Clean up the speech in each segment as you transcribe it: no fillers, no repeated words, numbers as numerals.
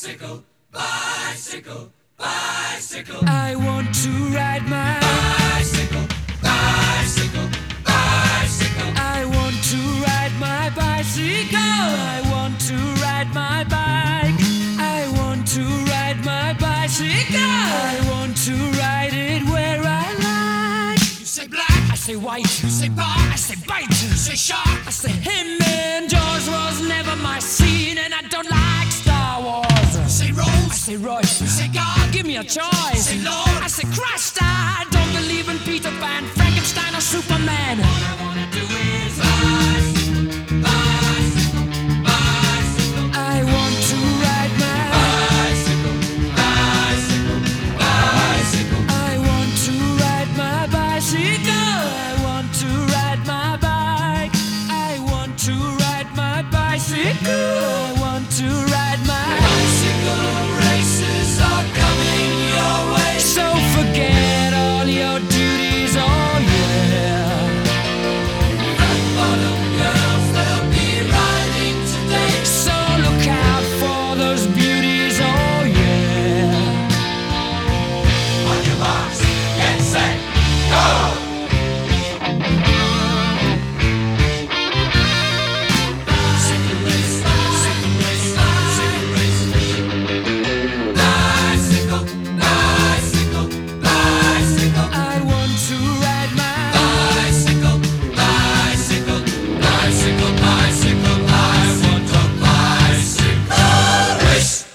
Bicycle, bicycle, bicycle. I want to ride my bicycle, bicycle, bicycle. I want to ride my bicycle. I want to ride my bike. I want to ride my bicycle. I want to ride it where I like. You say black, I say white. you say bar, I say bite. you say shark. I say him and Jaws was never my scene, and I don't like Star Wars. You say I Rose, say Royce. you say God, Give me a choice. say Lord. I say Christ. I don't believe in Peter Pan, Frankenstein, or Superman. All I wanna do is bicycle, bicycle, bicycle. I want to ride my Bicycle, bicycle, bicycle. I want to ride my bicycle. I want to ride my bike. I want to ride my bicycle. I want to ride my Bicycle races are coming your way. So forget all your duties, oh yeah. Rock bottom girls, they'll be riding today. So look out for those beauties, oh yeah. On your marks, get set, go! Bicycle race, bicycle race, bicycle race. Bicycle, bicycle, bicycle. I want to ride my Bicycle, bicycle, bicycle, bicycle. I want a bicycle race.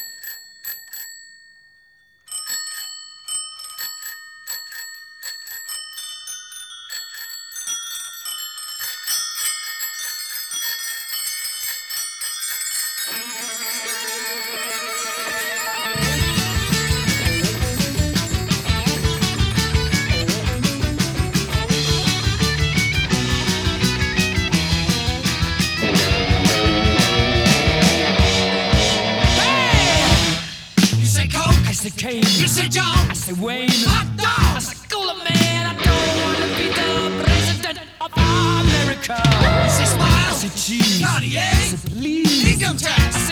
You say Coke, I say Kane. you say John, I say Wayne. hot I dog. say cooler man. I don't want to be the president of America. You say I Smile, say cheese. I Cartier, say please. income tax.